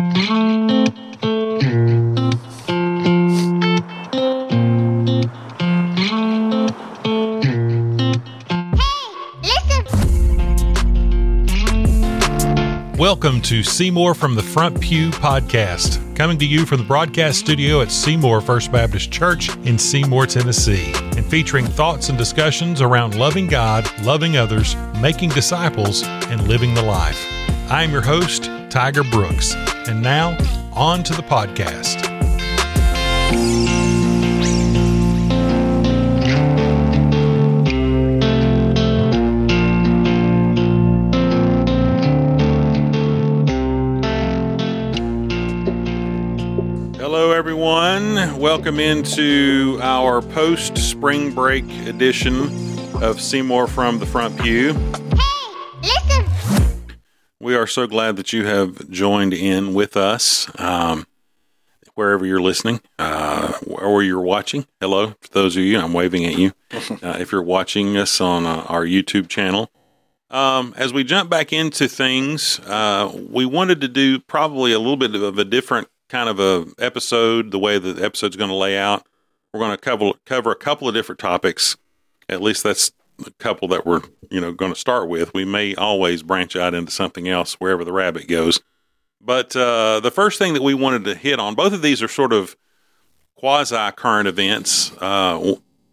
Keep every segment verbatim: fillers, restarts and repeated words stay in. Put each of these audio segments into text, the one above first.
Welcome to Seymour from the Front Pew podcast, coming to you from the broadcast studio at Seymour First Baptist Church in Seymour, Tennessee, and featuring thoughts and discussions around loving God, loving others, making disciples, and living the life. I am your host, Tiger Brooks, and now, on to the podcast. Hello, everyone. Welcome into our post-spring break edition of Seymour from the Front Pew. Hey, listen! We are so glad that you have joined in with us, um, wherever you're listening, uh, or you're watching. Hello, for those of you, I'm waving at you. Uh, if you're watching us on uh, our YouTube channel. Um, as we jump back into things, uh, we wanted to do probably a little bit of a different kind of a episode, the way the episode's going to lay out. We're going to cover cover a couple of different topics. At least that's a couple that we're, you know, going to start with. We may always branch out into something else wherever the rabbit goes. But uh, the first thing that we wanted to hit on, both of these are sort of quasi-current events uh,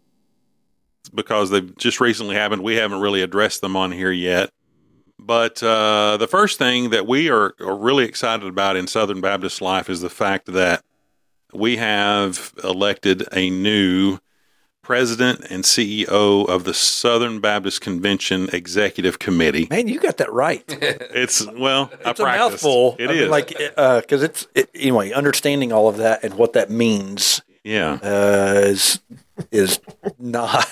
because they've just recently happened. We haven't really addressed them on here yet. But uh, the first thing that we are, are really excited about in Southern Baptist life is the fact that we have elected a new president and C E O of the Southern Baptist Convention Executive Committee. Man, you got that right. It's, well, it's I a practiced. mouthful. It I is. mean, like, because uh, it's, it, anyway, understanding all of that and what that means Yeah. uh, is is not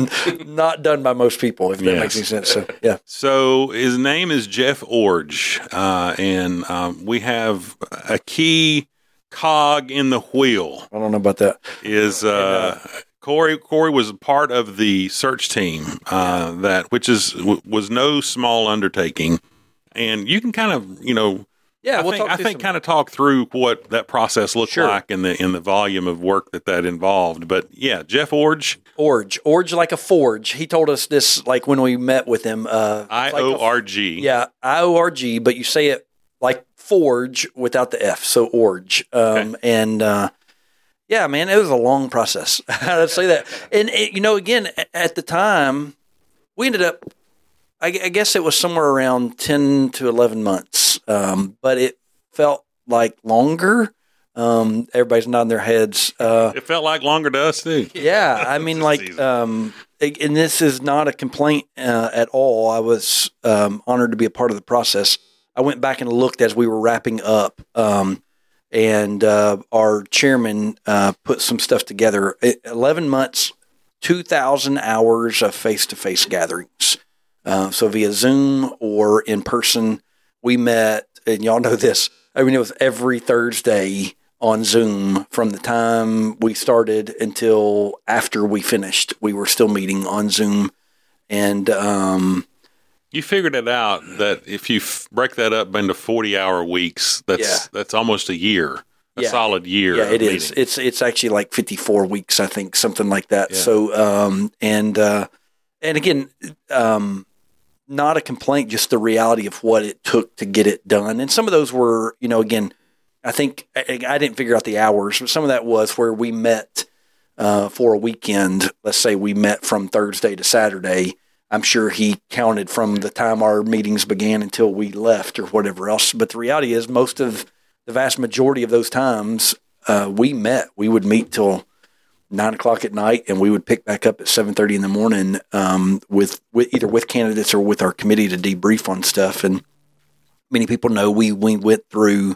not done by most people, if that Yes. makes any sense. So, yeah. So his name is Jeff Iorg, uh, and um, we have a key cog in the wheel. I don't know about that. Is uh, Corey? Corey was a part of the search team uh, that, which is w- was no small undertaking, and you can kind of, you know. Yeah, I we'll think, talk I through think some- kind of talk through what that process looked Sure. like and the in the volume of work that that involved. But yeah, Jeff Iorg, Orge. Orge like a forge. He told us this, like, when we met with him. Uh, I it's like O a- R G. Yeah, I O R G, but you say it like forge without the F, so Orge. Um, Okay. And uh, yeah, man, it was a long process. I'd say that. And, it, you know, again, a- at the time, we ended up, I, I guess it was somewhere around ten to eleven months, um, but it felt like longer. Um, everybody's nodding their heads. Uh, It felt like longer to us too. yeah, I mean, like, Season. um, and this is not a complaint uh, at all. I was um, honored to be a part of the process. I went back and looked as we were wrapping up, um, and uh, our chairman uh, put some stuff together. Eleven months, two thousand hours of face-to-face gatherings. Uh, so via Zoom or in person, we met, and y'all know this. I mean, it was every Thursday on Zoom from the time we started until after we finished. We were still meeting on Zoom. And um, You figured it out that if you f- break that up into forty-hour weeks, that's Yeah. that's almost a year, a Yeah. solid year. yeah, of it is. meeting. It's it's actually like fifty-four weeks, I think, something like that. Yeah. So, um, and uh, and again, um, not a complaint, just the reality of what it took to get it done. And some of those were, you know, again, I think I, I didn't figure out the hours, but some of that was where we met uh, for a weekend. Let's say we met from Thursday to Saturday. I'm sure he counted from the time our meetings began until we left or whatever else. But the reality is most of the vast majority of those times uh, we met, we would meet till nine o'clock at night, and we would pick back up at seven thirty in the morning um, with, with either with candidates or with our committee to debrief on stuff. And many people know we we went through.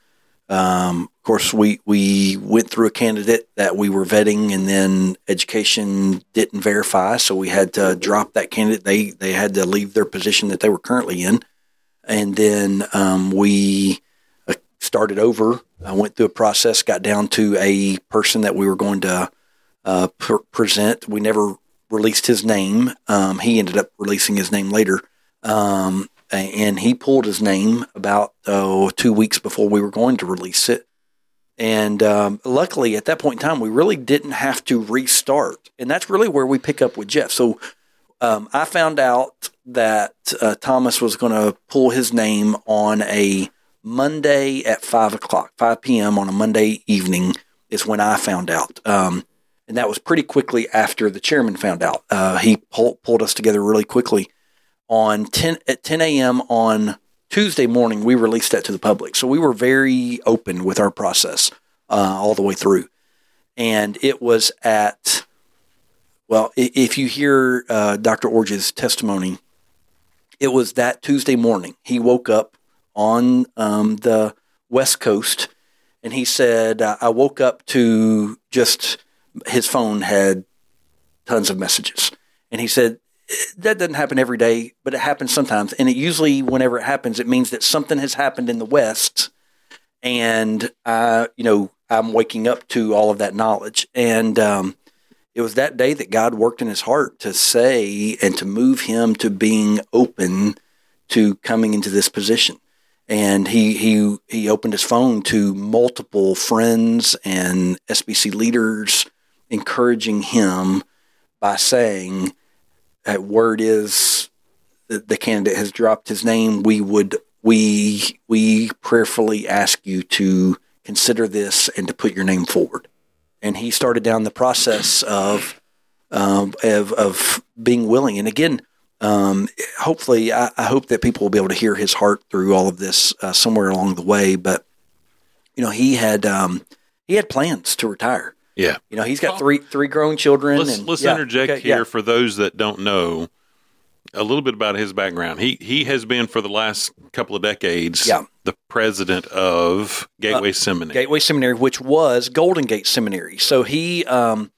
Um, of course, we we went through a candidate that we were vetting, and then education didn't verify, so we had to drop that candidate. They they had to leave their position that they were currently in, and then um, we uh, started over. I went through a process, got down to a person that we were going to uh, pr- present. We never released his name. Um, he ended up releasing his name later. Um, and he pulled his name about oh, two weeks before we were going to release it. And um, luckily, at that point in time, we really didn't have to restart. And that's really where we pick up with Jeff. So um, I found out that uh, Thomas was going to pull his name on a Monday at five o'clock, five p.m. on a Monday evening is when I found out. Um, and that was pretty quickly after the chairman found out. Uh, he pull, pulled us together really quickly. On ten at ten a.m. on Tuesday morning, we released that to the public. So we were very open with our process uh, all the way through. And it was at, well, if you hear uh, Doctor Orge's testimony, it was that Tuesday morning. He woke up on um, the West Coast, and he said, uh, I woke up to just, his phone had tons of messages. And he said, that doesn't happen every day, but it happens sometimes. And it usually, whenever it happens, it means that something has happened in the West. And, uh, you know, I'm waking up to all of that knowledge. And um, it was that day that God worked in his heart to say and to move him to being open to coming into this position. And he, he, he opened his phone to multiple friends and S B C leaders, encouraging him by saying, that word is that the candidate has dropped his name. We would we we prayerfully ask you to consider this and to put your name forward. And he started down the process of um, of, of being willing. And again, um, hopefully, I, I hope that people will be able to hear his heart through all of this uh, somewhere along the way. But you know, he had um, he had plans to retire. Yeah. You know, he's got three three grown children. Let's, and, let's yeah, interject okay, here yeah. for those that don't know a little bit about his background. He he has been for the last couple of decades yeah. the president of Gateway uh, Seminary. Gateway Seminary, which was Golden Gate Seminary. So he um,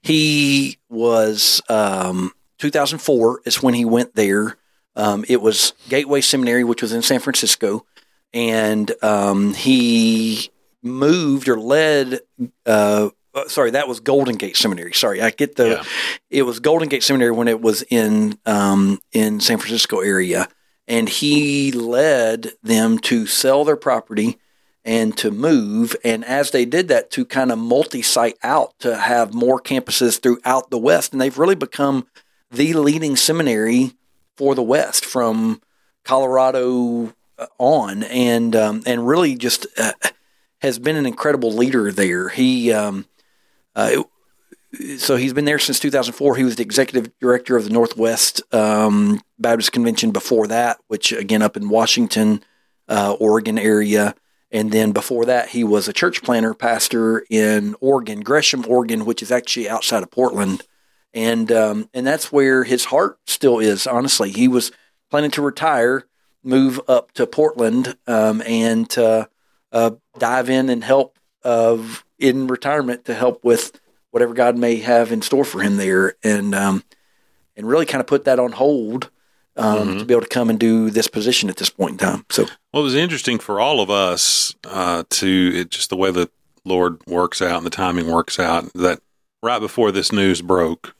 he was um, two thousand four is when he went there. Um, it was Gateway Seminary, which was in San Francisco, and um, he moved or led. Uh, Sorry, that was Golden Gate Seminary. Sorry, I get the. Yeah. It was Golden Gate Seminary when it was in um, in San Francisco area, and he led them to sell their property and to move. And as they did that, to kind of multi-site out to have more campuses throughout the West, and they've really become the leading seminary for the West from Colorado on, and um, and really just uh, has been an incredible leader there. He. Um, Uh, it, so he's been there since two thousand four. He was the executive director of the Northwest um, Baptist Convention before that, which again up in Washington, uh, Oregon area. And then before that, he was a church planter pastor in Oregon, Gresham, Oregon, which is actually outside of Portland. And um, and that's where his heart still is, honestly. He was planning to retire, move up to Portland, um, and uh, uh, dive in and help uh, in retirement to help with whatever God may have in store for him there, and um, and really kind of put that on hold um, mm-hmm. to be able to come and do this position at this point in time. So, well, it was interesting for all of us uh, to it, just the way the Lord works out and the timing works out. That right before this news broke,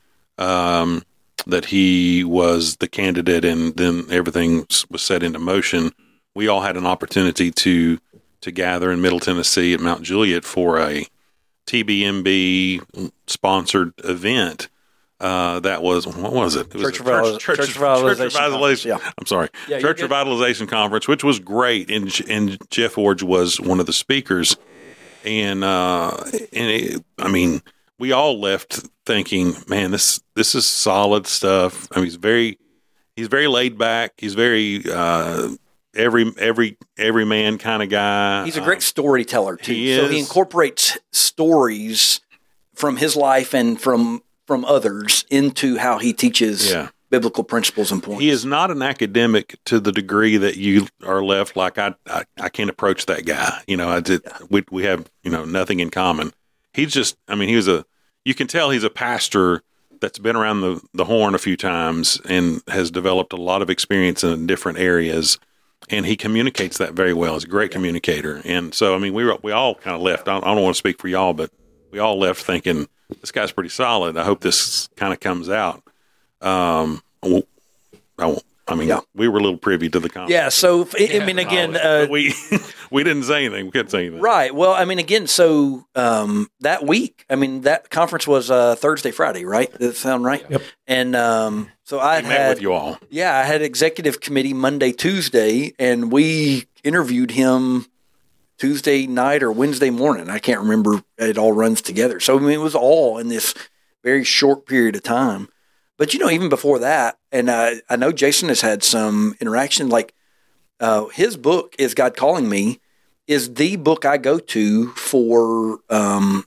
um, that he was the candidate, and then everything was set into motion. We all had an opportunity to. to gather in Middle Tennessee at Mount Juliet for a T B M B sponsored event. Uh, that was, what was it? It was Church, a Revitaliz- church, church, church Revitalization. Revitalization. Yeah. I'm sorry. Yeah, Church Revitalization Conference, which was great. And, and Jeff Orge was one of the speakers. And, uh, and it, I mean, we all left thinking, man, this, this is solid stuff. I mean, he's very, he's very laid back. He's very, uh, Every every every man kind of guy. He's a great um, storyteller too. He so is. he incorporates stories from his life and from from others into how he teaches yeah. biblical principles and points. He is not an academic to the degree that you are left like I I, I can't approach that guy. You know, I did. Yeah. We we have you know nothing in common. He's just. I mean, he was a. You can tell he's a pastor that's been around the the horn a few times and has developed a lot of experience in different areas. And he communicates that very well. He's a great communicator. And so, I mean, we were, we all kind of left. I don't, I don't want to speak for y'all, but we all left thinking, this guy's pretty solid. I hope this kind of comes out. Um, I won't, I won't I mean, Yeah. we were a little privy to the conference. Yeah. So, I I mean, again, uh, we we didn't say anything. We couldn't say anything. right. Well, I mean, again, so um, that week, I mean, that conference was uh, Thursday, Friday, right? Does that sound right? Yep. And um, so I We met had, with you all. yeah, I had executive committee Monday, Tuesday, and we interviewed him Tuesday night or Wednesday morning. I can't remember. It all runs together. So, I mean, it was all in this very short period of time. But, you know, even before that, and uh, I know Jason has had some interaction, like uh, his book is God Calling Me is the book I go to for um,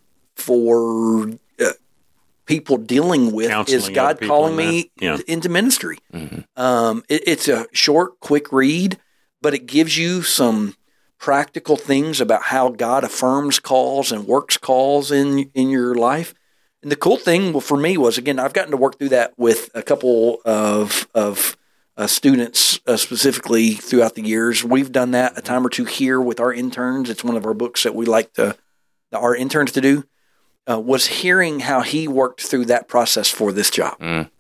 for uh, people dealing with Counseling is other God people calling in me that. Yeah. into ministry. Um, it, it's a short, quick read, but it gives you some practical things about how God affirms calls and works calls in in your life. And the cool thing for me was, again, I've gotten to work through that with a couple of of uh, students uh, specifically throughout the years. We've done that a time or two here with our interns. It's one of our books that we like to our interns to do. Uh, was hearing how he worked through that process for this job. Mm.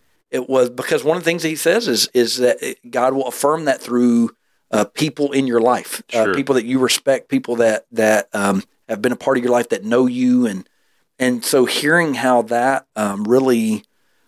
It was because one of the things that he says is is that it, God will affirm that through uh, people in your life, Sure. uh, people that you respect, people that that um, have been a part of your life that know you, and and so hearing how that um, really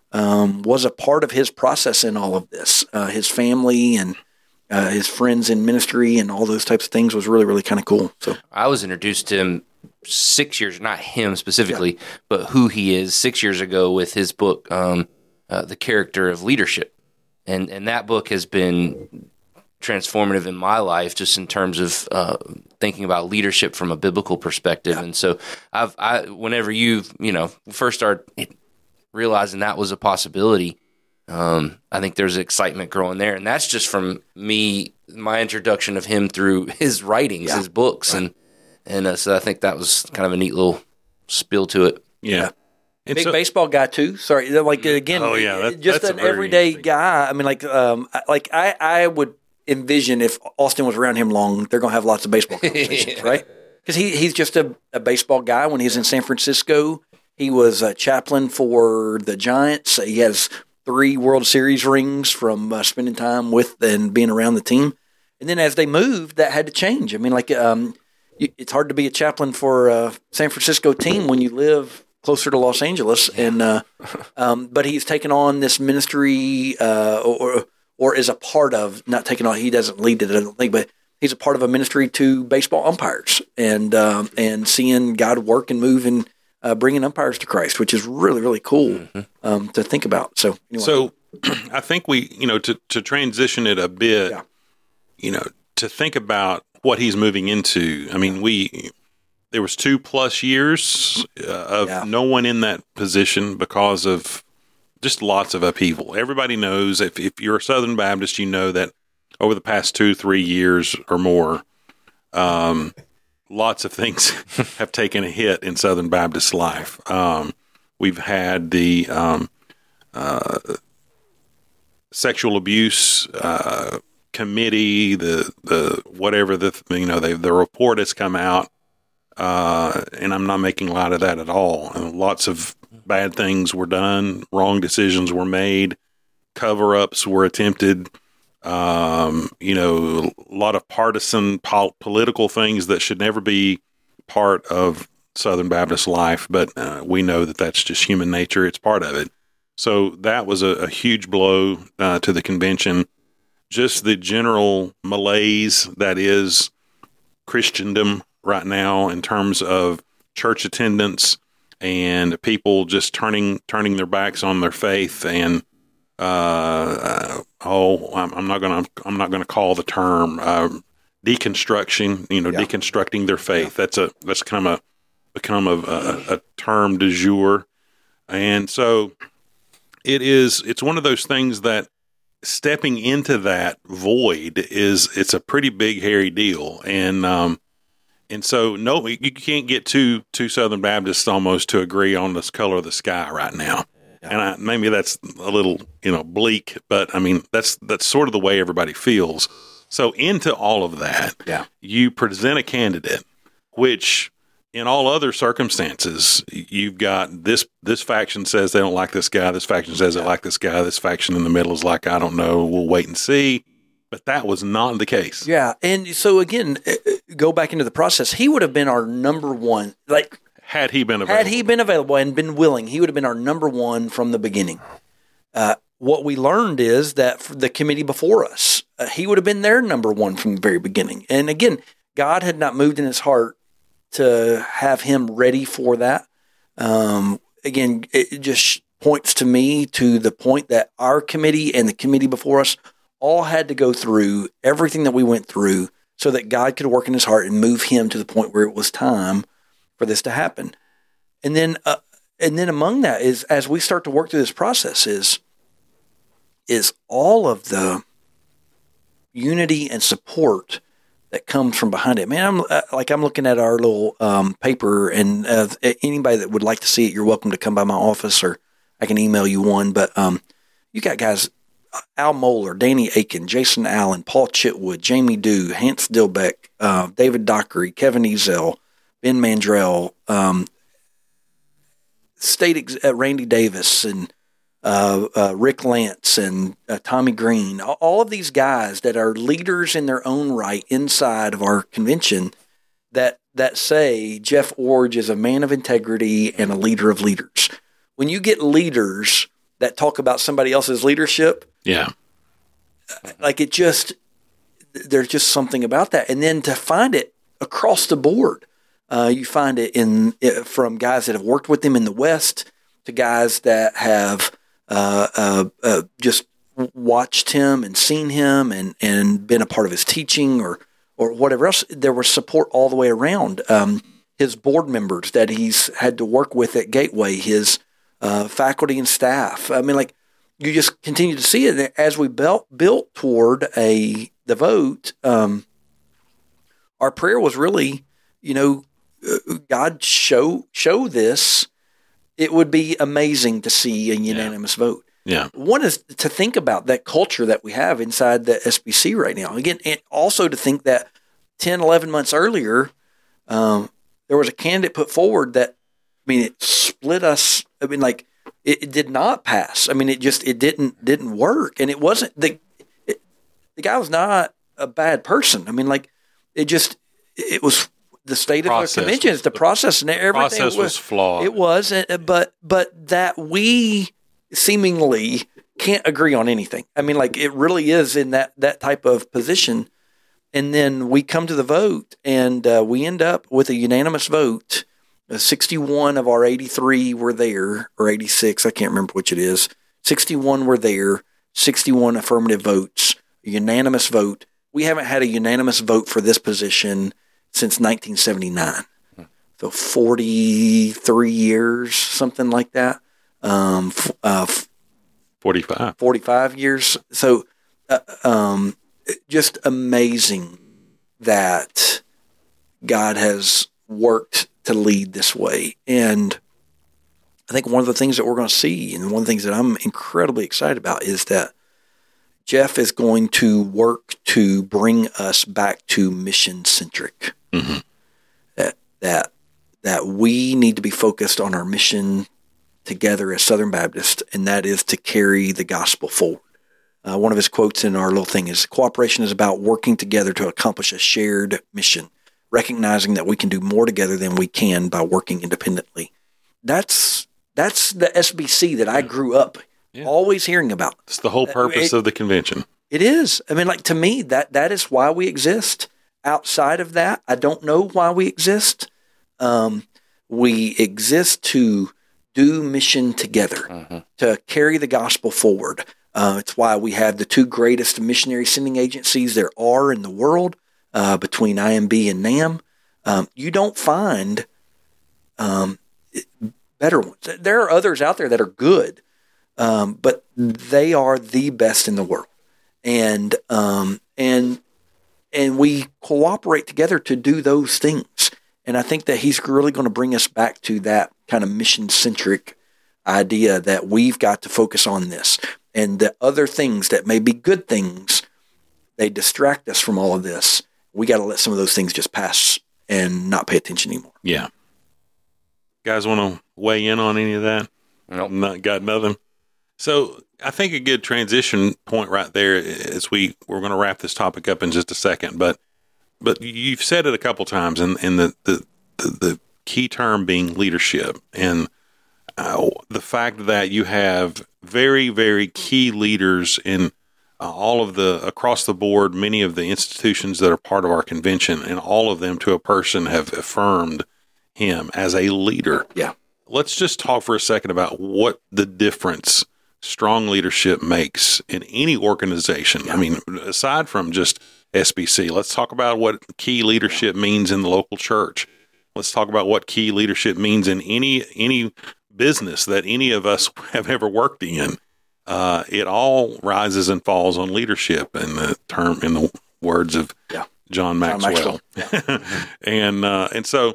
um, was a part of his process in all of this, uh, his family and uh, his friends in ministry and all those types of things was really really kind of cool. So I was introduced to him six years, not him specifically, yeah. but who he is six years ago with his book, um, uh, The Character of Leadership. And and that book has been transformative in my life, just in terms of uh, thinking about leadership from a biblical perspective. Yeah. And so I've, I, whenever you, you know, first started realizing that was a possibility, um, I think there's excitement growing there. And that's just from me, my introduction of him through his writings, yeah. his books. Right. And, and uh, so I think that was kind of a neat little spill to it. Yeah. yeah. And Big so, baseball guy too. Sorry, like again, Oh, yeah, that- just that's a an very everyday interesting- guy. I mean, like, um, I- like I, I would envision if Austin was around him long, they're gonna have lots of baseball conversations, Yeah. right? Because he he's just a, a baseball guy. When he's in San Francisco, he was a chaplain for the Giants. He has three World Series rings from uh, spending time with and being around the team. And then as they moved, that had to change. I mean, like, um, you, it's hard to be a chaplain for a San Francisco team when you live closer to Los Angeles, and uh, um, but he's taken on this ministry, uh, or or is a part of, not taking on. He doesn't lead it, I don't think, but he's a part of a ministry to baseball umpires, and um, and seeing God work and move and uh, bringing umpires to Christ, which is really really cool Mm-hmm. um, to think about. So, anyway. so I think we, you know, to, to transition it a bit, Yeah. you know, to think about what he's moving into. I mean, we, there was two plus years uh, of Yeah. no one in that position because of just lots of upheaval. Everybody knows, if, if you're a Southern Baptist, you know that over the past two, three years or more, um, lots of things have taken a hit in Southern Baptist life. Um, we've had the um, uh, sexual abuse uh, committee, the the whatever the you know they, the report has come out. Uh, and I'm not making light of that at all. Uh, lots of bad things were done, wrong decisions were made, cover-ups were attempted. Um, you know, a lot of partisan pol- political things that should never be part of Southern Baptist life, but uh, we know that that's just human nature. It's part of it. So that was a, a huge blow uh, to the convention. Just the general malaise that is Christendom right now in terms of church attendance and people just turning turning their backs on their faith, and uh, uh, oh, I'm, I'm not gonna I'm not gonna call the term uh, deconstruction. You know, Yeah. deconstructing their faith. That's a that's kind of a become a, a, a term du jour, and so it is. It's one of those things that stepping into that void is it's a pretty big hairy deal, and um, and so no, you can't get two two Southern Baptists almost to agree on this color of the sky right now. Yeah. And I, maybe that's a little you know bleak, but I mean that's that's sort of the way everybody feels. So into all of that, Yeah. you present a candidate, which in all other circumstances, you've got this this faction says they don't like this guy, this faction says they like this guy, this faction in the middle is like, I don't know, we'll wait and see. But that was not the case. Yeah. And so, again, go back into the process. He would have been our number one. Like, had he been available. Had he been available and been willing, he would have been our number one from the beginning. Uh, what we learned is that for the committee before us, uh, he would have been their number one from the very beginning. And again, God had not moved in his heart to have him ready for that. Um, again, it just points to me to the point that our committee and the committee before us all had to go through everything that we went through so that God could work in his heart and move him to the point where it was time for this to happen. And then, uh, and then among that is, as we start to work through this process, is, is all of the unity and support that comes from behind it. Man, I'm uh, like, I'm looking at our little um, paper, and uh, anybody that would like to see it, you're welcome to come by my office, or I can email you one. But um, you got guys, Al Moeller, Danny Aiken, Jason Allen, Paul Chitwood, Jamie Dew, Hans Dilbeck, uh, David Dockery, Kevin Ezel, Ben Mandrell, um, State ex- uh, Randy Davis, and uh, uh, Rick Lance, and uh, Tommy Green. All of these guys that are leaders in their own right inside of our convention that that say Jeff Iorg is a man of integrity and a leader of leaders. When you get leaders that talk about somebody else's leadership, yeah, like it just, there's just something about that. And then to find it across the board, uh, you find it in it, from guys that have worked with him in the West to guys that have uh, uh, uh, just watched him and seen him and, and been a part of his teaching or or whatever else. There was support all the way around. Um, his board members that he's had to work with at Gateway, his uh, faculty and staff. I mean, like, you just continue to see it as we built built toward a the vote. Um, our prayer was really, you know, God show show this. It would be amazing to see a unanimous yeah. vote. Yeah. One is to think about that culture that we have inside the S B C right now. Again, and also to think that ten, eleven months earlier, um, there was a candidate put forward that, I mean, it split us. I mean, like, it, it did not pass. I mean, it just, it didn't, didn't work. And it wasn't, the, it, the guy was not a bad person. I mean, like, it just, it was the state process of the convention. It's the, the process and everything. Process was, was flawed. It was, but, but that we seemingly can't agree on anything. I mean, like, it really is in that, that type of position. And then we come to the vote, and uh, we end up with a unanimous vote. Uh, sixty-one of our eighty-three were there, or eighty-six, I can't remember which it is. sixty-one were there, sixty-one affirmative votes, a unanimous vote. We haven't had a unanimous vote for this position since nineteen seventy-nine. So forty-three years, something like that. Um, uh, forty-five. forty-five years. So, uh, um, just amazing that God has worked to lead this way. And I think one of the things that we're going to see, and one of the things that I'm incredibly excited about, is that Jeff is going to work to bring us back to mission centric. Mm-hmm. That, that, that we need to be focused on our mission together as Southern Baptists, and that is to carry the gospel forward. Uh, one of his quotes in our little thing is, cooperation is about working together to accomplish a shared mission, recognizing that we can do more together than we can by working independently. That's that's the S B C that I grew up yeah. always hearing about. It's the whole purpose it, of the convention. It is. I mean, like, to me, that that is why we exist. Outside of that, I don't know why we exist. Um, we exist to do mission together, uh-huh. to carry the gospel forward. Uh, it's why we have the two greatest missionary sending agencies there are in the world, uh, between I M B and NAM. Um, you don't find um, better ones. There are others out there that are good, um, but they are the best in the world. And um, and and we cooperate together to do those things. And I think that he's really going to bring us back to that kind of mission-centric idea that we've got to focus on this. And the other things that may be good things, they distract us from all of this. We got to let some of those things just pass and not pay attention anymore. Yeah, Guys want to weigh in on any of that? Nope. Not, got nothing. So I think a good transition point right there is we, we're going to wrap this topic up in just a second, but but you've said it a couple times, and, and the, the, the, the key term being leadership, and uh, the fact that you have very, very key leaders in uh, all of the, across the board, many of the institutions that are part of our convention, and all of them to a person have affirmed him as a leader. Yeah. Let's just talk for a second about what the difference strong leadership makes in any organization. Yeah. I mean, aside from just S B C, let's talk about what key leadership means in the local church. Let's talk about what key leadership means in any any business that any of us have ever worked in. Uh, it all rises and falls on leadership, in the term, in the words of yeah. John Maxwell. John Maxwell. Yeah. and uh, and so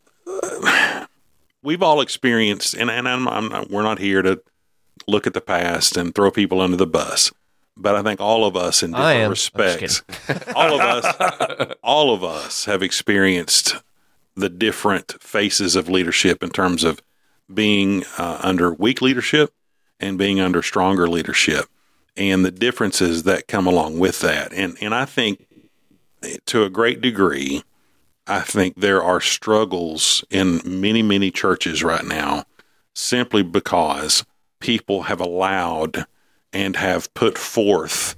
uh, we've all experienced, and, and I'm, I'm not, we're not here to look at the past and throw people under the bus. But I think all of us, in different respects, all of us, all of us have experienced the different phases of leadership in terms of being uh, under weak leadership and being under stronger leadership, and the differences that come along with that. And and I think, to a great degree, I think there are struggles in many, many churches right now, simply because people have allowed and have put forth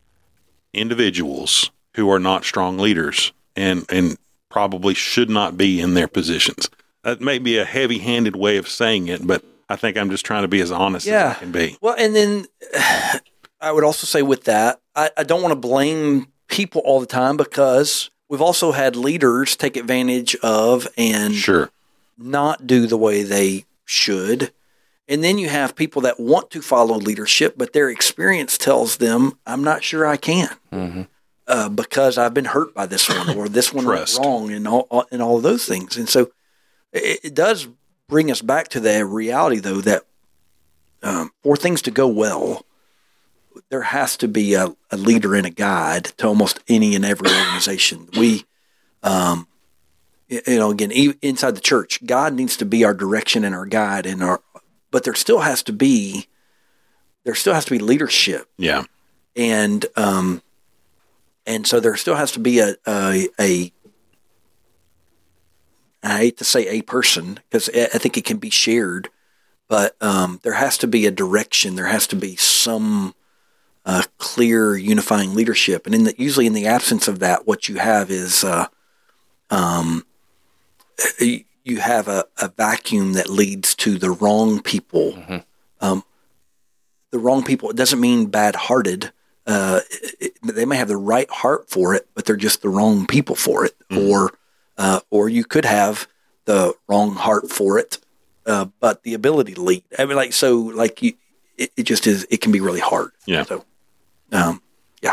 individuals who are not strong leaders and, and probably should not be in their positions. That may be a heavy-handed way of saying it, but I think I'm just trying to be as honest yeah. as I can be. Well, and then I would also say with that, I, I don't want to blame people all the time, because we've also had leaders take advantage of and sure. not do the way they should. And then you have people that want to follow leadership, but their experience tells them, I'm not sure I can mm-hmm. uh, because I've been hurt by this one, or this one went wrong, and all, and all of those things. And so it, it does bring us back to the reality, though, that um, for things to go well, there has to be a, a leader and a guide to almost any and every organization. We, um, you know, again, inside the church, God needs to be our direction and our guide, and our But there still has to be, there still has to be leadership. Yeah. And, um, and so there still has to be a, a, a I hate to say a person, because I think it can be shared, but, um, there has to be a direction. There has to be some, uh, clear unifying leadership. And in the, usually in the absence of that, what you have is, uh, um, you have a, a vacuum that leads to the wrong people. Mm-hmm. Um, the wrong people, it doesn't mean bad-hearted. Uh, it, they may have the right heart for it, but they're just the wrong people for it. Mm-hmm. Or uh, or you could have the wrong heart for it, uh, but the ability to lead. I mean, like, so, like, you, it, it just is, it can be really hard. Yeah. So, um, yeah.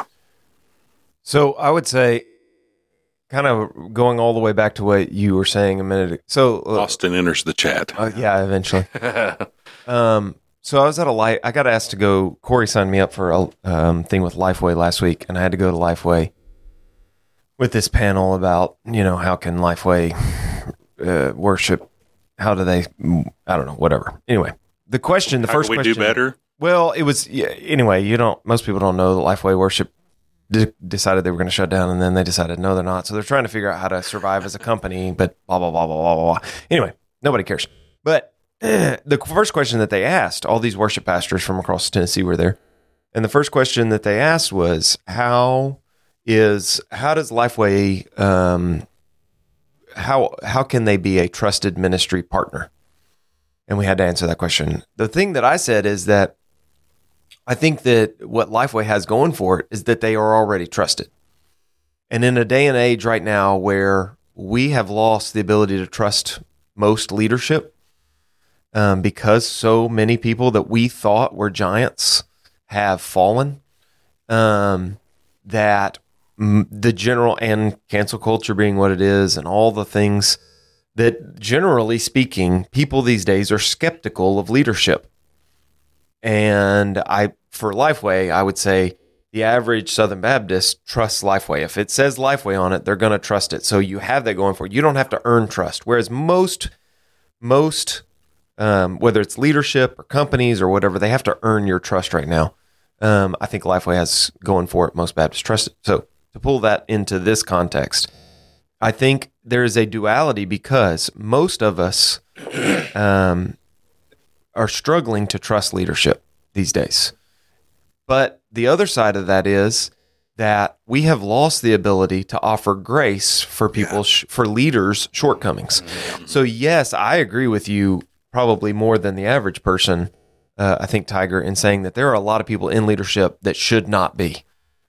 So I would say, kind of going all the way back to what you were saying a minute ago. So uh, Austin enters the chat. Uh, yeah, eventually. um, so I was at a light. I got asked to go. Corey signed me up for a um, thing with Lifeway last week, and I had to go to Lifeway with this panel about, you know, how can Lifeway uh, worship? How do they? I don't know. Whatever. Anyway, the question. The how first do we question. do better? Well, it was yeah, anyway. You don't. Most people don't know that Lifeway worship d- decided they were going to shut down, and then they decided no, they're not. So they're trying to figure out how to survive as a company. But blah blah blah blah blah blah. Anyway, nobody cares. But uh, the first question that they asked, all these worship pastors from across Tennessee were there, and the first question that they asked was, "How is how does Lifeway um, how how can they be a trusted ministry partner?" And we had to answer that question. The thing that I said is that I think that what Lifeway has going for it is that they are already trusted. And in a day and age right now where we have lost the ability to trust most leadership um, because so many people that we thought were giants have fallen, um, that m- the general and cancel culture being what it is and all the things that generally speaking, people these days are skeptical of leadership. And I, for Lifeway, I would say the average Southern Baptist trusts Lifeway. If it says Lifeway on it, they're going to trust it. So you have that going for you. You don't have to earn trust. Whereas most most, um, whether it's leadership or companies or whatever, they have to earn your trust right now. Um, I think Lifeway has going for it. Most Baptists trust it. So to pull that into this context, I think there is a duality because most of us um, are struggling to trust leadership these days. But the other side of that is that we have lost the ability to offer grace for people, yeah. sh- for leaders' shortcomings. So yes, I agree with you probably more than the average person, uh, I think, Tiger, in saying that there are a lot of people in leadership that should not be.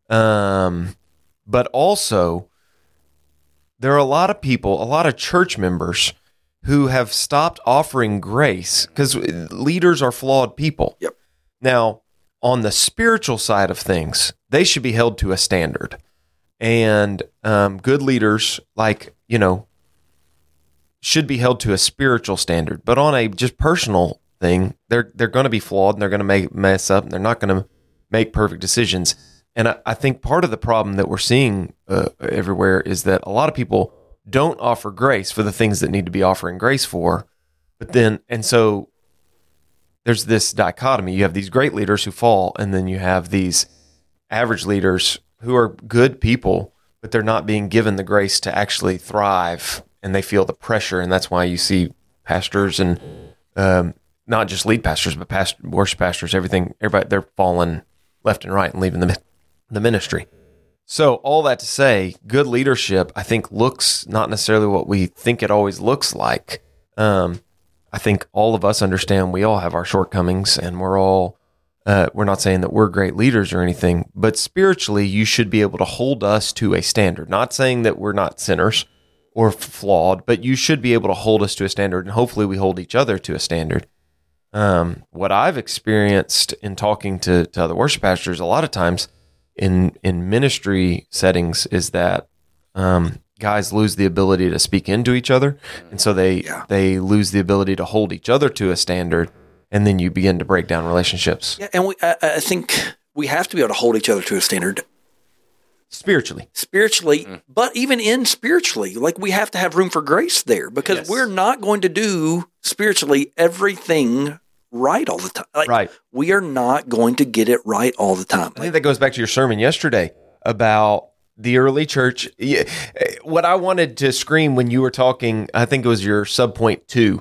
Um, but also, there are a lot of people, a lot of church members who have stopped offering grace because leaders are flawed people. Yep. Now, on the spiritual side of things, they should be held to a standard. And um, good leaders, like, you know, should be held to a spiritual standard. But on a just personal thing, they're they're going to be flawed and they're going to make mess up and they're not going to make perfect decisions. And I, I think part of the problem that we're seeing uh, everywhere is that a lot of people don't offer grace for the things that need to be offering grace for. But then, and so there's this dichotomy. You have these great leaders who fall, and then you have these average leaders who are good people, but they're not being given the grace to actually thrive, and they feel the pressure. And that's why you see pastors and um, not just lead pastors, but past, worship pastors, everything, everybody, they're falling left and right and leaving the, the ministry. So all that to say, good leadership, I think, looks not necessarily what we think it always looks like. Um, I think all of us understand we all have our shortcomings, and we're all, uh, we're not saying that we're great leaders or anything, but spiritually, you should be able to hold us to a standard. Not saying that we're not sinners or flawed, but you should be able to hold us to a standard, and hopefully we hold each other to a standard. Um, what I've experienced in talking to, to other worship pastors a lot of times in, in ministry settings is that um, guys lose the ability to speak into each other, and so they yeah. they lose the ability to hold each other to a standard, and then you begin to break down relationships. Yeah, and we, I, I think we have to be able to hold each other to a standard. Spiritually. Spiritually, mm. but even in spiritually, like we have to have room for grace there because yes. we're not going to do spiritually everything right all the time. Like, right. We are not going to get it right all the time. I think that goes back to your sermon yesterday about the early church. What I wanted to scream when you were talking, I think it was your sub point two,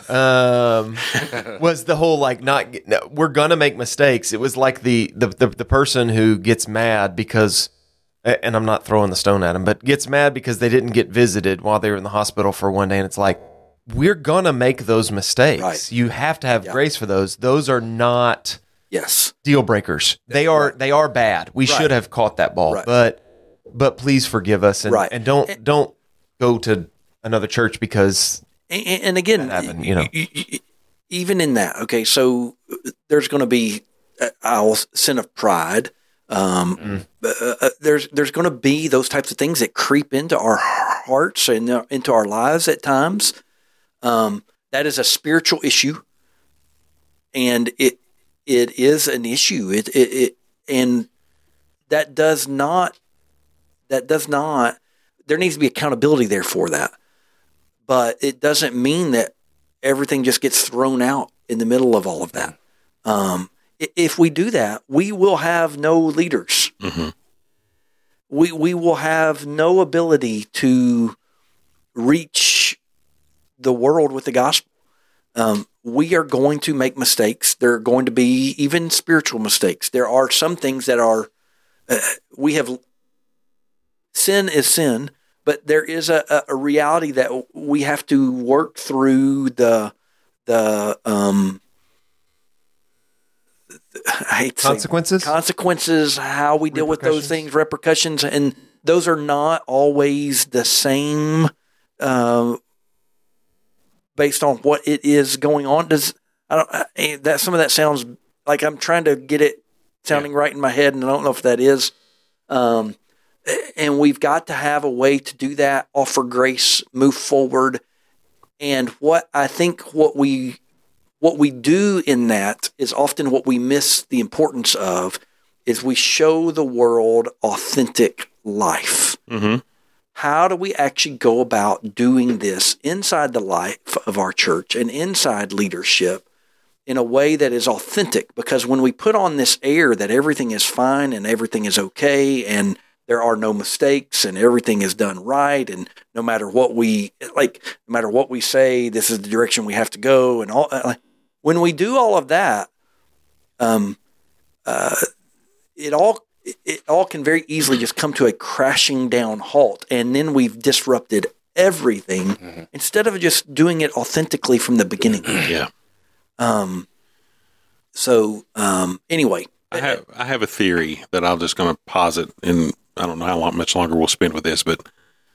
um, was the whole like not we're gonna make mistakes. It was like the, the the the person who gets mad because, and I'm not throwing the stone at him, but gets mad because they didn't get visited while they were in the hospital for one day, and it's like we're gonna make those mistakes. Right. You have to have yeah. grace for those. Those are not yes deal breakers. They are right. they are bad. We right. should have caught that ball, right. but. But please forgive us, and, right. and don't and, don't go to another church because and, and again, happened, you know, even in that, okay. So there's going to be our sin of pride. Um, mm. uh, there's there's going to be those types of things that creep into our hearts and into our lives at times. Um, that is a spiritual issue, and it it is an issue. It it, it and that does not. That does not, there needs to be accountability there for that. But it doesn't mean that everything just gets thrown out in the middle of all of that. Um, if we do that, we will have no leaders. Mm-hmm. We we will have no ability to reach the world with the gospel. Um, we are going to make mistakes. There are going to be even spiritual mistakes. There are some things that are, uh, we have... Sin is sin, but there is a, a reality that we have to work through the the um, I hate to consequences. Say, consequences, how we deal with those things, repercussions, and those are not always the same uh, based on what it is going on. Does I don't I, that some of that sounds like I'm trying to get it sounding yeah. right in my head, and I don't know if that is. Um, And we've got to have a way to do that, offer grace, move forward. And what I think what we what we do in that is often what we miss the importance of is we show the world authentic life. Mm-hmm. how do we actually go about doing this inside the life of our church and inside leadership in a way that is authentic? Because when we put on this air that everything is fine and everything is okay and there are no mistakes and everything is done right, and no matter what we like, no matter what we say, this is the direction we have to go, and all. Like, when we do all of that, um, uh, it all it all can very easily just come to a crashing down halt, and then we've disrupted everything mm-hmm. instead of just doing it authentically from the beginning. Yeah. Um. So, um. Anyway, I have I have a theory that I'm just going to posit, and I don't know how long, much longer we'll spend with this, but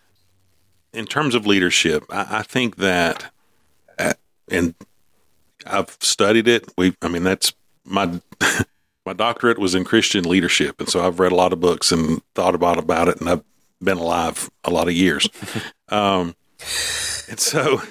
in terms of leadership, I, I think that, uh, and I've studied it. We, I mean, that's my my doctorate was in Christian leadership, and so I've read a lot of books and thought about about it, and I've been alive a lot of years. Um, and so,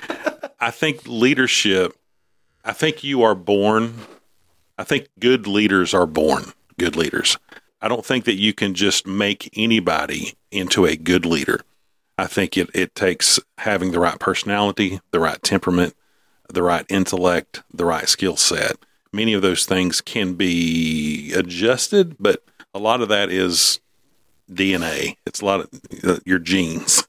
I think leadership. I think you are born. I think good leaders are born good leaders. I don't think that you can just make anybody into a good leader. I think it, it takes having the right personality, the right temperament, the right intellect, the right skill set. Many of those things can be adjusted, but a lot of that is D N A. It's a lot of uh, your genes.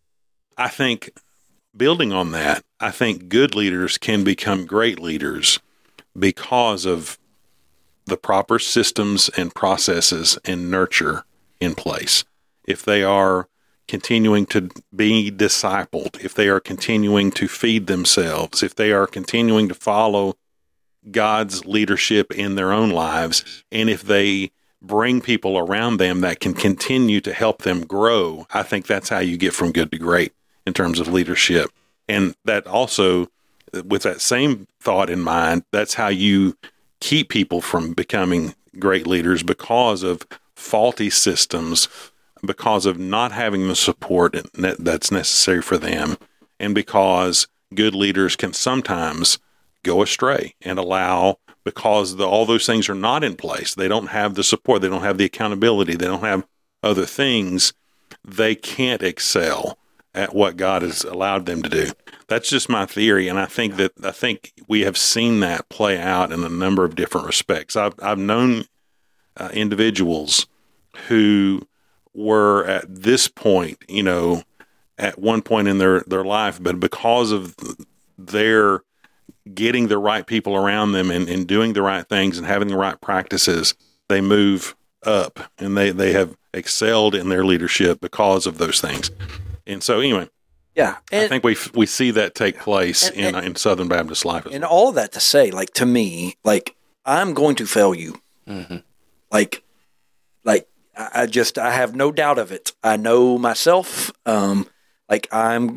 I think building on that, I think good leaders can become great leaders because of the proper systems and processes and nurture in place. If they are continuing to be discipled, if they are continuing to feed themselves, if they are continuing to follow God's leadership in their own lives, and if they bring people around them that can continue to help them grow, I think that's how you get from good to great in terms of leadership. And that also, with that same thought in mind, that's how you keep people from becoming great leaders, because of faulty systems, because of not having the support that's necessary for them, and because good leaders can sometimes go astray and allow, because the, all those things are not in place. They don't have the support. They don't have the accountability. They don't have other things. They can't excel at what God has allowed them to do. That's just my theory, and I think that I think we have seen that play out in a number of different respects. I've I've known uh, individuals who were at this point, you know, at one point in their, their life, but because of their getting the right people around them and, and doing the right things and having the right practices, they move up, and they, they have excelled in their leadership because of those things. And so anyway, yeah, and, I think we we see that take place and, in and, in Southern Baptist life. As and well. all of that to say, like, to me, like, I'm going to fail you. Mm-hmm. Like, like I just, I have no doubt of it. I know myself. Um, like I'm,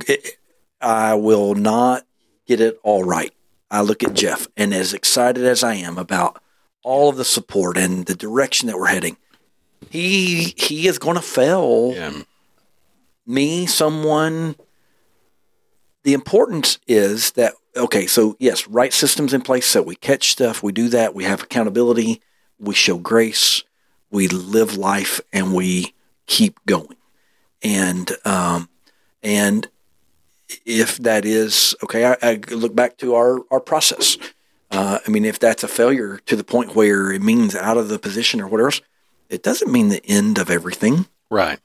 I will not get it all right. I look at Jeff, and as excited as I am about all of the support and the direction that we're heading, he he is going to fail Yeah. me, someone. The importance is that, okay, so yes, right systems in place so we catch stuff, we do that, we have accountability, we show grace, we live life, and we keep going. And um, and if that is, okay, I, I look back to our, our process. Uh, I mean, if that's a failure to the point where it means out of the position or whatever else, it doesn't mean the end of everything. Right.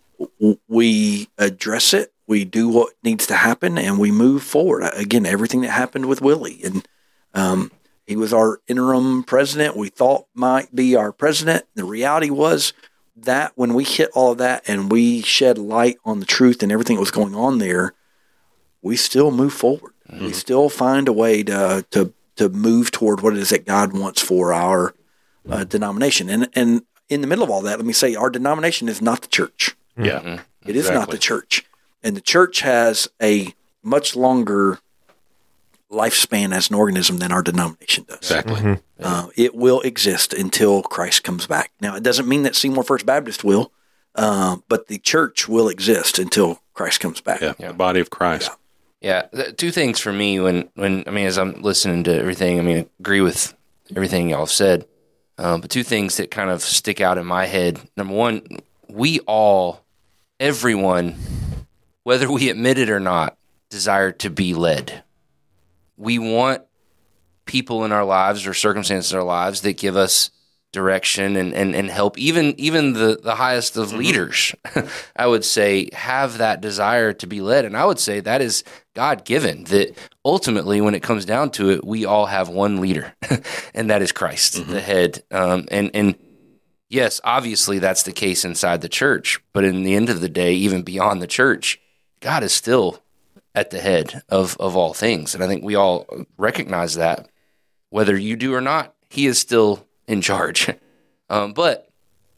We address it, we do what needs to happen, and we move forward. Again, everything that happened with Willie, and um, he was our interim president, we thought might be our president. The reality was that when we hit all of that and we shed light on the truth and everything that was going on there, we still move forward. Mm-hmm. We still find a way to to to move toward what it is that God wants for our uh, denomination. And and in the middle of all that, let me say, our denomination is not the church. Yeah. Mm-hmm. It is not the church. And the church has a much longer lifespan as an organism than our denomination does. Exactly. Mm-hmm. Uh, it will exist until Christ comes back. Now, it doesn't mean that Seymour First Baptist will, uh, but the church will exist until Christ comes back. Yeah. The body of Christ. Yeah, th- two things for me when, when I mean, as I'm listening to everything, I mean, I agree with everything y'all have said, uh, but two things that kind of stick out in my head. Number one, we all everyone, whether we admit it or not, desire to be led. We want people in our lives or circumstances in our lives that give us direction and, and, and help. Even even the, the highest of mm-hmm. leaders, I would say, have that desire to be led. And I would say that is God-given, that ultimately, when it comes down to it, we all have one leader, and that is Christ, mm-hmm. the head. Um, and, and yes, obviously that's the case inside the church, but in the end of the day, even beyond the church, God is still at the head of, of all things. And I think we all recognize that. Whether you do or not, he is still in charge. Um, but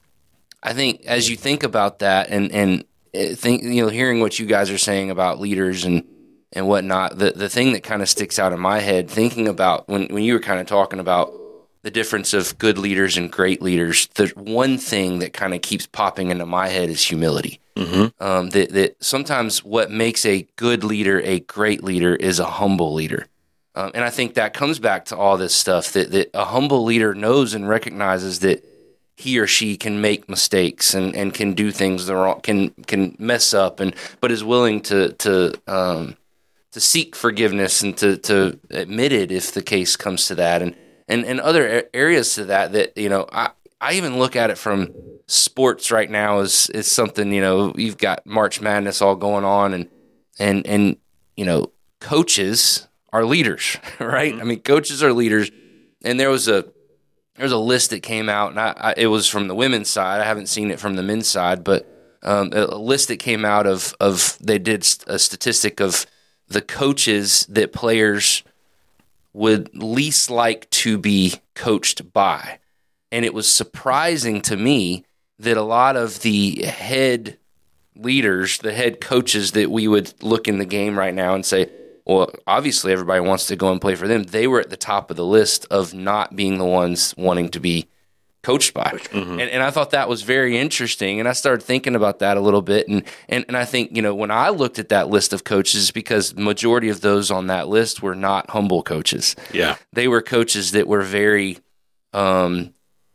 I think as you think about that and, and think, you know, hearing what you guys are saying about leaders and, and whatnot, the, the thing that kind of sticks out in my head, thinking about when, when you were kind of talking about the difference of good leaders and great leaders, the one thing that kind of keeps popping into my head is humility. Mm-hmm. Um, that, that sometimes what makes a good leader a great leader is a humble leader. Um, and I think that comes back to all this stuff, that, that a humble leader knows and recognizes that he or she can make mistakes and, and can do things the wrong, can can mess up, and but is willing to to um, to seek forgiveness and to, to admit it if the case comes to that, and and, and other areas to that. That you know, I, I even look at it from sports right now as is something, you know, you've got March Madness all going on, and and and you know, coaches are leaders, right? Mm-hmm. I mean, coaches are leaders, and there was a there was a list that came out, and I, I, it was from the women's side. I haven't seen it from the men's side, but um, a, a list that came out of of they did a statistic of the coaches that players would least like to be coached by, and it was surprising to me that a lot of the head leaders, the head coaches that we would look in the game right now and say, well, obviously everybody wants to go and play for them, they were at the top of the list of not being the ones wanting to be coached by. Mm-hmm. And, and I thought that was very interesting. And I started thinking about that a little bit. And, and, and I think, you know, when I looked at that list of coaches, because the majority of those on that list were not humble coaches. Yeah. They were coaches that were very um,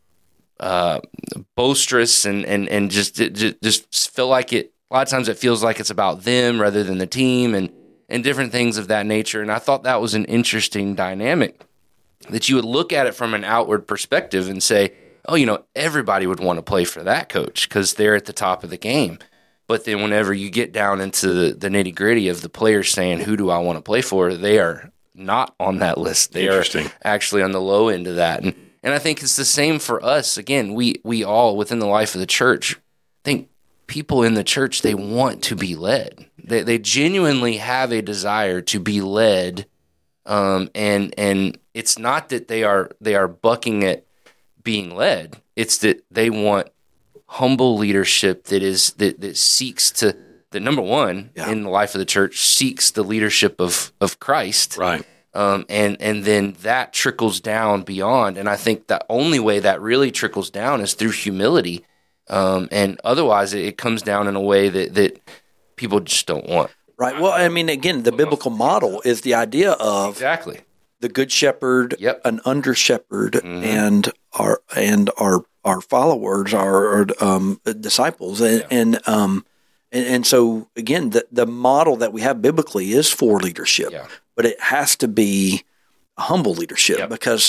uh, boisterous and, and, and just, just, just feel like it, a lot of times it feels like it's about them rather than the team, and and different things of that nature. And I thought that was an interesting dynamic, that you would look at it from an outward perspective and say, oh, you know, everybody would want to play for that coach because they're at the top of the game. But then whenever you get down into the, the nitty gritty of the players saying, who do I want to play for? They are not on that list. They are actually on the low end of that. And and I think it's the same for us. Again, we, we all within the life of the church, I think people in the church, they want to be led. They they genuinely have a desire to be led, um, and and it's not that they are they are bucking at being led. It's that they want humble leadership that is that that seeks to that number one yeah. in the life of the church seeks the leadership of of Christ, right? Um, and and then that trickles down beyond. And I think the only way that really trickles down is through humility. Um, and otherwise, it, it comes down in a way that, that people just don't want. Right. Well, I mean, again, the biblical model is the idea of exactly the good shepherd, yep. an under shepherd, mm-hmm. and our and our our followers, our, our um, disciples, and yeah. and um and, and so again, the the model that we have biblically is for leadership, yeah. but it has to be a humble leadership yep. because.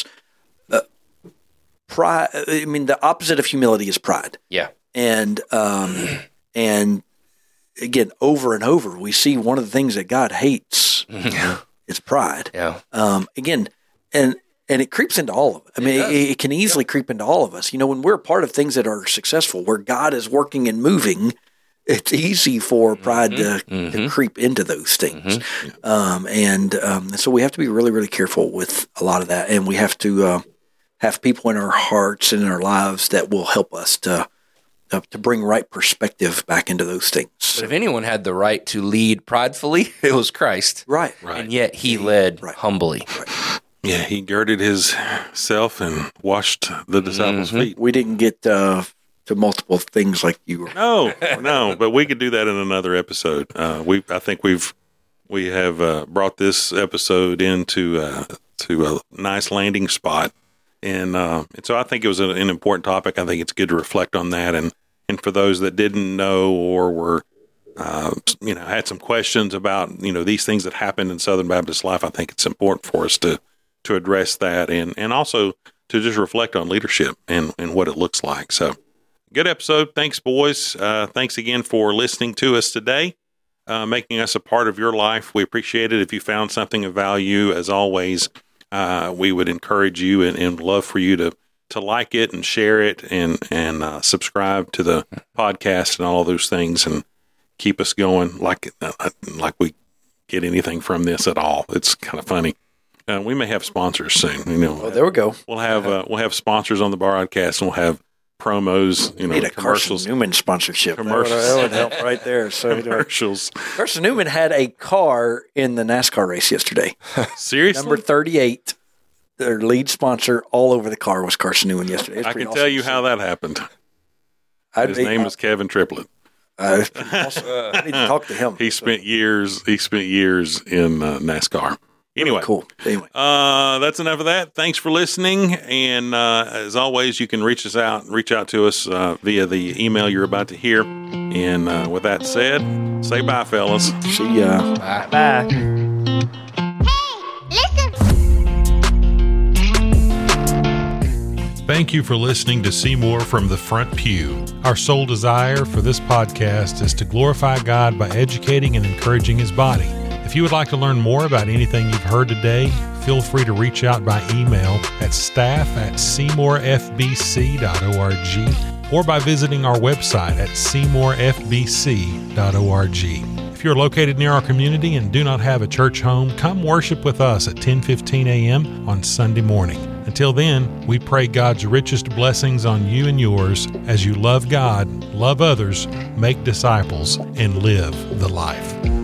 Pride. I mean, the opposite of humility is pride. Yeah, and um, and again, over and over, we see one of the things that God hates yeah. is pride. Yeah. Um, again, and and it creeps into all of it. I mean, it, it, it can easily yeah. creep into all of us. You know, when we're a part of things that are successful, where God is working and moving, it's easy for pride mm-hmm. to, mm-hmm. to creep into those things. Mm-hmm. Um, and um, so we have to be really, really careful with a lot of that, and we have to. Uh, have people in our hearts and in our lives that will help us to uh, to bring right perspective back into those things. But if anyone had the right to lead pridefully, it was Christ. Right. right. And yet he led right. humbly. Right. Yeah, he girded his self and washed the disciples' mm-hmm. feet. We didn't get uh, to multiple things like you were. No, no, but we could do that in another episode. Uh, we, I think we've we have uh, brought this episode into uh, to a nice landing spot. And, uh, and so I think it was an, an important topic. I think it's good to reflect on that and, and for those that didn't know or were, uh, you know, had some questions about, you know, these things that happened in Southern Baptist life, I think it's important for us to, to address that and, and also to just reflect on leadership and, and what it looks like. So good episode. Thanks, boys. Uh, thanks again for listening to us today, uh, making us a part of your life. We appreciate it. If you found something of value, as always, uh, we would encourage you and, and love for you to, to like it and share it and, and uh, subscribe to the podcast and all of those things and keep us going like, uh, like we get anything from this at all. It's kind of funny. Uh, we may have sponsors soon. You know, Oh, there we go. we'll have uh, we'll have sponsors on the broadcast, and we'll have promos. You know, Need a commercials. Carson Newman sponsorship. That would, Commercials. that would help right there. So, you know, Commercials. Carson Newman had a car in the NASCAR race yesterday. Seriously, Number thirty-eight, their lead sponsor, all over the car was Carson Newman yesterday. It's I pretty can awesome tell you to how see. that happened. I'd His be- name is Kevin Triplett. Uh, it's pretty awesome. I need to talk to him. He spent years. He spent years in uh, NASCAR. Anyway, Cool. Anyway, Uh, that's enough of that. Thanks for listening. And uh, as always, you can reach us out, reach out to us uh, via the email you're about to hear. And uh, with that said, say bye, fellas. see ya. Bye. Listen. Thank you for listening to Seymour from the Front Pew. Our sole desire for this podcast is to glorify God by educating and encouraging His body. If you would like to learn more about anything you've heard today, feel free to reach out by email at staff at seymour f b c dot org or by visiting our website at seymour f b c dot org. If you're located near our community and do not have a church home, come worship with us at ten fifteen a.m. on Sunday morning. Until then, we pray God's richest blessings on you and yours as you love God, love others, make disciples, and live the life.